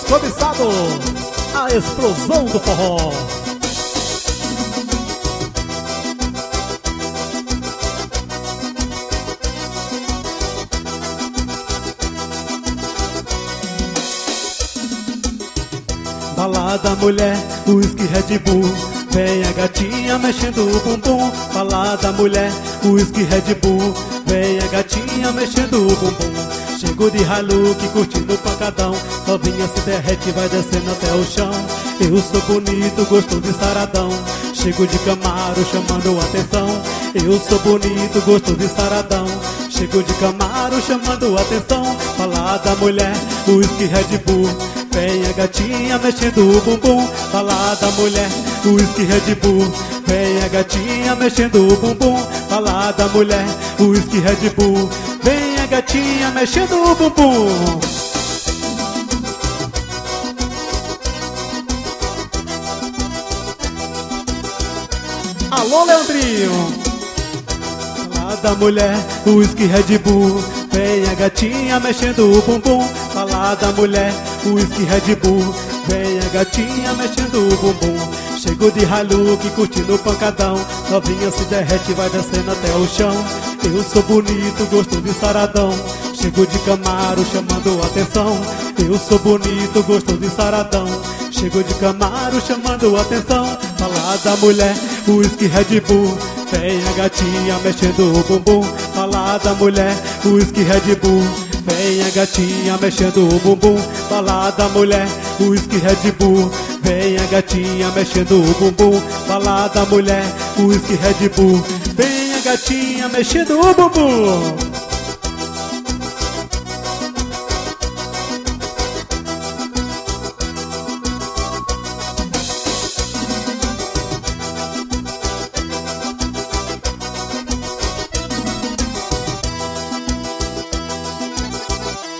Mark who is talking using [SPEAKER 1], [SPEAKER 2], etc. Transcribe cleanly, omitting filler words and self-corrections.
[SPEAKER 1] cobiçado, a explosão do forró. Balada mulher, uísque Red Bull, vem a gatinha mexendo o bumbum. Balada mulher, uísque Red Bull, vem a gatinha mexendo o bumbum. Chego de Hilux curtindo o pancadão, novinha se derrete vai descendo até o chão. Eu sou bonito, gostoso e saradão, chego de Camaro chamando atenção. Eu sou bonito, gostoso e saradão, chego de Camaro chamando atenção. Balada mulher, uísque Red Bull, vem a gatinha mexendo o bumbum. Balada mulher, uísque Red Bull, vem a gatinha mexendo o bumbum. Balada mulher, uísque Red Bull, vem a gatinha mexendo o bumbum. Alô, Leandrinho. Balada mulher, uísque Red Bull, vem a gatinha mexendo o bumbum. Balada mulher, uísque Red Bull, vem a gatinha mexendo o bumbum. Chego de Hilux curtindo o pancadão, novinha se derrete vai descendo até o chão. Eu sou bonito, gostoso e saradão, chego de Camaro chamando atenção. Eu sou bonito, gostoso e saradão, chego de Camaro chamando atenção. Balada mulher, uísque Red Bull, vem a gatinha mexendo o bumbum. Balada mulher, uísque Red Bull, vem a gatinha mexendo o bumbum. Balada mulher, uísque Red Bull, vem a gatinha mexendo o bumbum. Balada mulher, uísque Red Bull, vem a gatinha mexendo o bumbum.